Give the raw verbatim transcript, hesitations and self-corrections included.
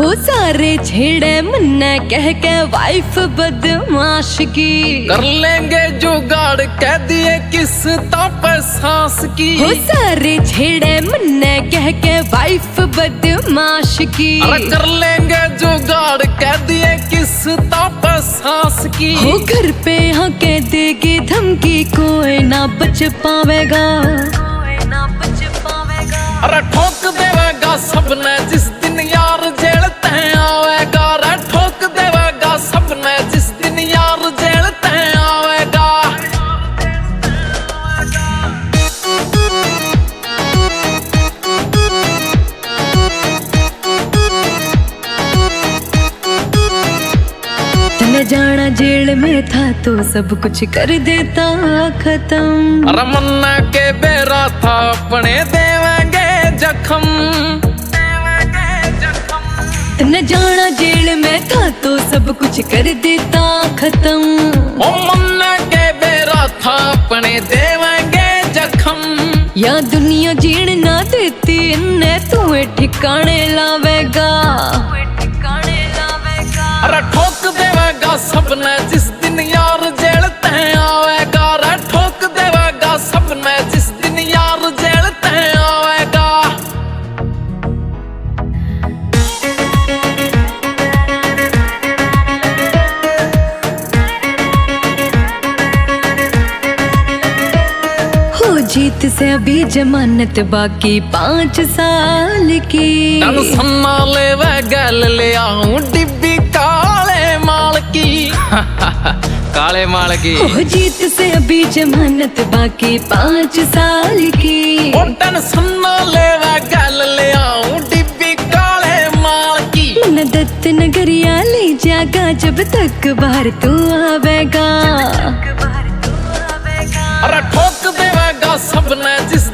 हो सारे छेड़े मन्ने कह के वाइफ बदमाश की, कर लेंगे जुगाड़ कह दिए किस ताप सांस की। हो सारे छेड़े मन्ने कह के वाइफ बदमाश की, अरे कर लेंगे जुगाड़ कह दिए किस ताप सांस की। हो घर पे यहाँ के देगी धमकी कोई ना बच पावेगा, कोई ना बच पावेगा। अरे ठोक देवेगा सबने जिस दिन यार जेल तय आवेगा, रे ठोक देवेगा सबने जिस दिन यार जेल तय आवेगा। तने जाना जेल में था तो सब कुछ कर देता खत्म। अरे मन्ना के बेरा था अपने देवेंगे जख्म, तने जाना जेल में था तो सब कुछ कर देता खत्म। ओ मन्ना के बेरा था अपने देवेंगे जख्म, या दुनिया जीण ना देती इन्ने तुम्हें ठिकाने लावेगा, अरे ठोक देवेगा सबने जिस दिन यार जेल तय आवेगा, रे ठोक देवेगा सबने जिस दिन यार जेल तय आवेगा। हो जीत से अभी जमानत बाकी पाँच साल की, टेंशन ना लेवे गल ले आऊं डिब्बी काले माल की काले माल की। हो जीत से अभी जमानत बाकी पाँच साल की, ओ टेंशन ना लेवे गल ले आऊं डिब्बी काले माल की। मन दत्त नगरिया ले जागा जब तक बाहर तू आवेगा, अरे ठोक देवेगा सबने जिस